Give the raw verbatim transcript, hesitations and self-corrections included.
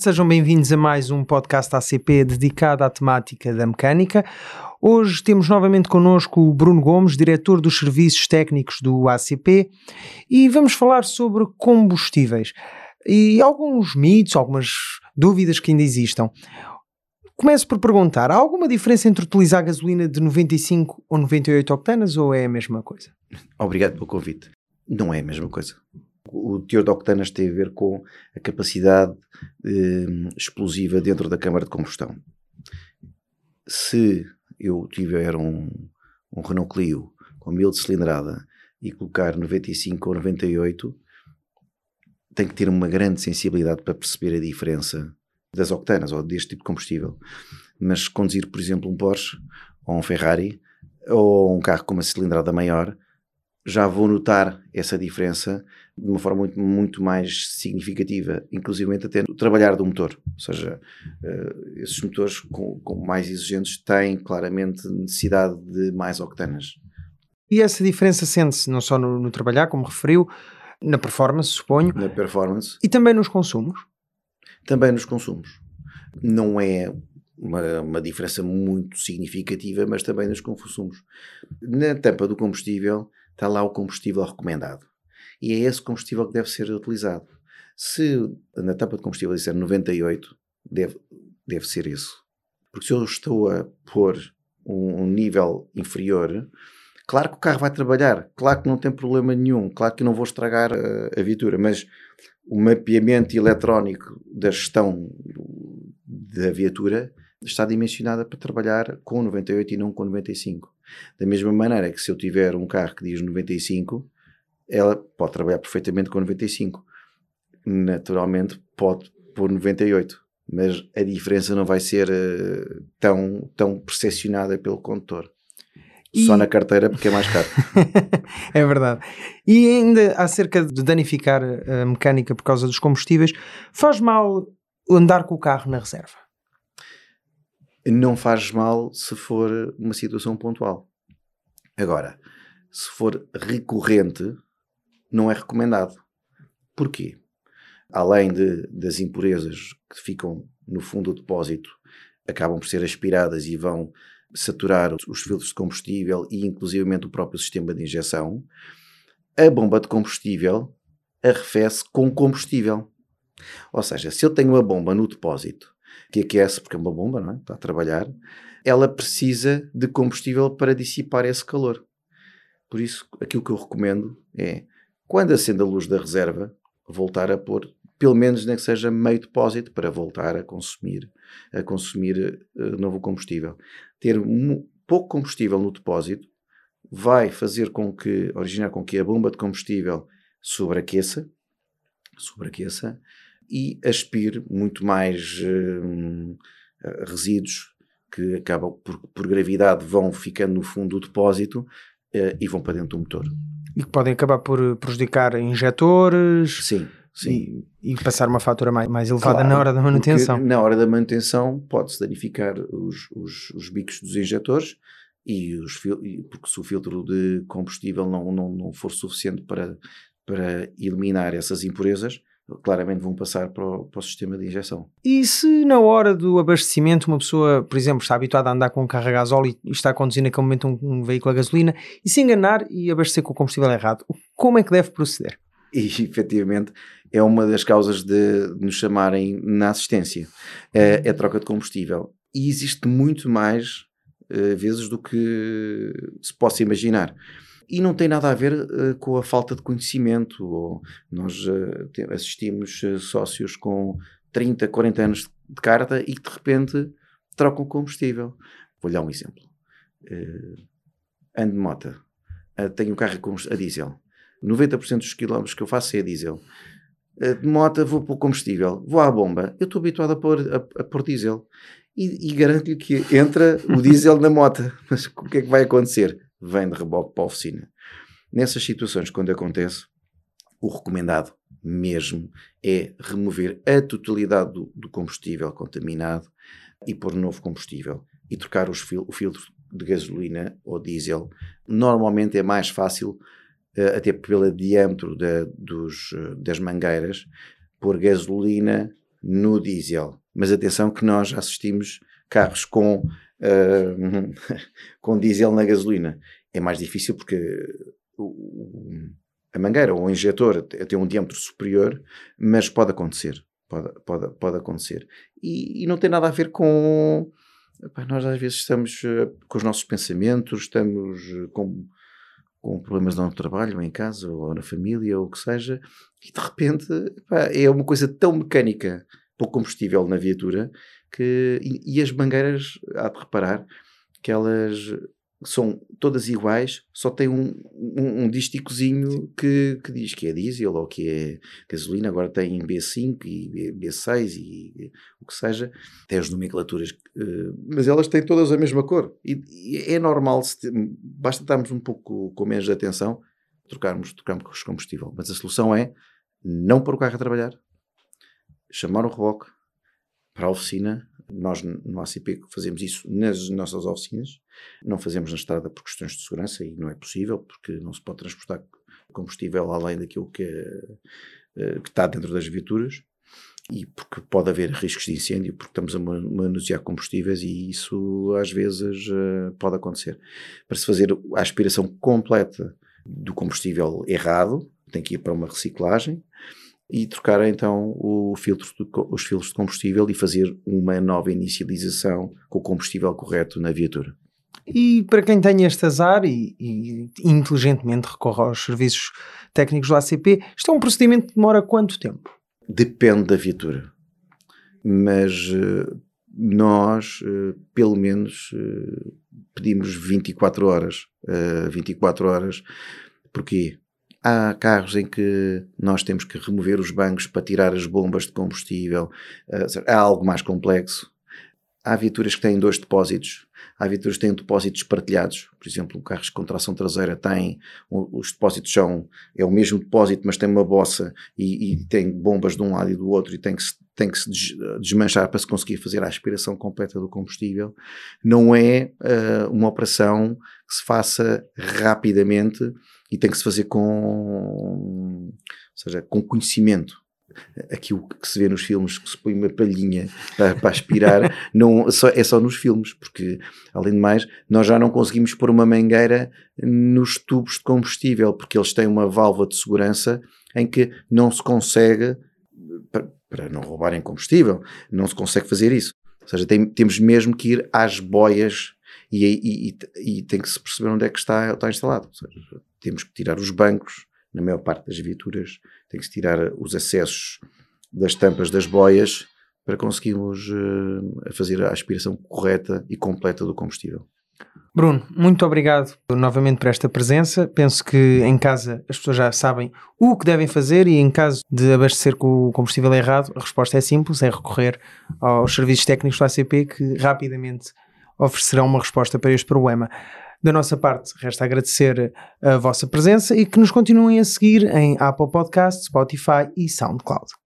sejam bem-vindos a mais um podcast A C P dedicado à temática da mecânica. Hoje temos novamente connosco o Bruno Gomes, diretor dos serviços técnicos do A C P, e vamos falar sobre combustíveis e alguns mitos, algumas dúvidas que ainda existam. Começo por perguntar, há alguma diferença entre utilizar gasolina de noventa e cinco ou noventa e oito octanas ou é a mesma coisa? Obrigado pelo convite. Não é a mesma coisa. O teor de octanas tem a ver com a capacidade eh, explosiva dentro da câmara de combustão. Se eu tiver um, um Renault Clio com mil de cilindrada e colocar noventa e cinco ou noventa e oito, tem que ter uma grande sensibilidade para perceber a diferença das octanas ou deste tipo de combustível. Mas se conduzir, por exemplo, um Porsche ou um Ferrari ou um carro com uma cilindrada maior, já vou notar essa diferença de uma forma muito, muito mais significativa, inclusive até no trabalhar do motor. Ou seja, uh, esses motores com, com mais exigentes têm claramente necessidade de mais octanas. E essa diferença sente-se não só no, no trabalhar, como referiu, na performance, suponho. Na performance. E também nos consumos? Também nos consumos. Não é uma, uma diferença muito significativa, mas também nos consumos. Na tampa do combustível está lá o combustível recomendado. E é esse combustível que deve ser utilizado. Se na tampa de combustível disser noventa e oito, deve, deve ser isso. Porque se eu estou a pôr um, um nível inferior, claro que o carro vai trabalhar, claro que não tem problema nenhum, claro que não vou estragar a, a viatura, mas o mapeamento eletrónico da gestão da viatura está dimensionada para trabalhar com noventa e oito e não com noventa e cinco. Da mesma maneira que se eu tiver um carro que diz noventa e cinco, ela pode trabalhar perfeitamente com noventa e cinco. Naturalmente pode pôr noventa e oito, mas a diferença não vai ser uh, tão, tão percepcionada pelo condutor. E... Só na carteira, porque é mais caro. É verdade. E ainda acerca de danificar a mecânica por causa dos combustíveis, faz mal andar com o carro na reserva? Não faz mal se for uma situação pontual. Agora, se for recorrente, não é recomendado. Porquê? Além de, das impurezas que ficam no fundo do depósito, acabam por ser aspiradas e vão saturar os filtros de combustível e inclusivamente o próprio sistema de injeção, a bomba de combustível arrefece com combustível. Ou seja, se eu tenho uma bomba no depósito que aquece, porque é uma bomba, não é? Está a trabalhar, ela precisa de combustível para dissipar esse calor. Por isso, aquilo que eu recomendo é, quando acende a luz da reserva, voltar a pôr, pelo menos nem que seja meio depósito, para voltar a consumir, a consumir uh, novo combustível. Ter um, pouco combustível no depósito vai fazer com que, originar com que a bomba de combustível sobreaqueça, sobreaqueça e aspire muito mais uh, resíduos que acabam por, por gravidade vão ficando no fundo do depósito uh, e vão para dentro do motor. E que podem acabar por prejudicar injetores. Sim, sim. E, e passar uma fatura mais, mais elevada, claro, na hora da manutenção. Na hora da manutenção pode-se danificar os, os, os bicos dos injetores e os, porque se o filtro de combustível não, não, não for suficiente para, para eliminar essas impurezas, claramente vão passar para o, para o sistema de injeção. E se na hora do abastecimento uma pessoa, por exemplo, está habituada a andar com um carro a gasóleo e está a conduzir naquele momento um, um veículo a gasolina e se enganar e abastecer com o combustível errado, como é que deve proceder? E efetivamente é uma das causas de, de nos chamarem na assistência, é, é a troca de combustível. E existe muito mais uh, vezes do que se possa imaginar. E não tem nada a ver uh, com a falta de conhecimento. Ou nós uh, te, assistimos uh, sócios com trinta, quarenta anos de carta e que de repente trocam combustível. Vou-lhe dar um exemplo. Uh, ando de moto, uh, tenho um carro a diesel. noventa por cento dos quilómetros que eu faço é a diesel. Uh, de moto vou para o combustível, vou à bomba. Eu estou habituado a pôr, a, a pôr diesel. E, e garanto-lhe que entra o diesel na moto. Mas o que é que vai acontecer? Vem de reboque para a oficina. Nessas situações, quando acontece, o recomendado mesmo é remover a totalidade do, do combustível contaminado e pôr novo combustível e trocar os fil- o filtro de gasolina ou diesel. Normalmente é mais fácil, até pelo diâmetro da, dos, das mangueiras, pôr gasolina no diesel. Mas atenção que nós já assistimos carros com, uh, com diesel na gasolina. É mais difícil porque o, a mangueira ou o injetor tem um diâmetro superior, mas pode acontecer. Pode, pode, pode acontecer. E, e não tem nada a ver com... Epá, nós às vezes estamos uh, com os nossos pensamentos, estamos uh, com, com problemas no trabalho, ou em casa, ou na família, ou o que seja, e de repente epá, é uma coisa tão mecânica, pouco combustível na viatura, que, e, e as mangueiras, há de reparar, que elas são todas iguais, só tem um, um, um dísticozinho que, que diz que é diesel ou que é gasolina. Agora tem B cinco e B seis e, e o que seja, tem as nomenclaturas, uh, mas elas têm todas a mesma cor, e, e é normal, se te, basta estarmos um pouco com menos de atenção, trocarmos, trocarmos combustível. Mas a solução é não pôr o carro a trabalhar, chamar o reboque para a oficina. Nós no A C P fazemos isso nas nossas oficinas, não fazemos na estrada por questões de segurança, e não é possível, porque não se pode transportar combustível além daquilo que, é, que está dentro das viaturas, e porque pode haver riscos de incêndio, porque estamos a manusear combustíveis, e isso às vezes pode acontecer. Para se fazer a aspiração completa do combustível errado, tem que ir para uma reciclagem e trocar então o filtro de, os filtros de combustível e fazer uma nova inicialização com o combustível correto na viatura. E para quem tem este azar e, e inteligentemente recorre aos serviços técnicos do A C P, isto é um procedimento que demora quanto tempo? Depende da viatura, mas uh, nós uh, pelo menos uh, pedimos vinte e quatro horas. Uh, vinte e quatro horas, porquê? Há carros em que nós temos que remover os bancos para tirar as bombas de combustível, há algo mais complexo. Há viaturas que têm dois depósitos, há viaturas que têm depósitos partilhados. Por exemplo, carros com tração traseira têm, os depósitos são, é o mesmo depósito, mas tem uma bossa e, e tem bombas de um lado e do outro, e tem que se, tem que se desmanchar para se conseguir fazer a aspiração completa do combustível. Não é uh, uma operação que se faça rapidamente, e tem que se fazer com, ou seja, com conhecimento. Aquilo que se vê nos filmes, que se põe uma palhinha para, para aspirar, não, só, é só nos filmes, porque, além de mais, nós já não conseguimos pôr uma mangueira nos tubos de combustível, porque eles têm uma válvula de segurança em que não se consegue, para, para não roubarem combustível, não se consegue fazer isso. Ou seja, tem, temos mesmo que ir às boias e, e, e, e tem que se perceber onde é que está, está instalado. Ou seja, temos que tirar os bancos, na maior parte das viaturas, tem que se tirar os acessos das tampas das boias para conseguirmos uh, fazer a aspiração correta e completa do combustível. Bruno, muito obrigado novamente por esta presença. Penso que em casa as pessoas já sabem o que devem fazer, e em caso de abastecer com o combustível errado, a resposta é simples, é recorrer aos serviços técnicos do A C P, que rapidamente oferecerão uma resposta para este problema. Da nossa parte, resta agradecer a vossa presença e que nos continuem a seguir em Apple Podcasts, Spotify e SoundCloud.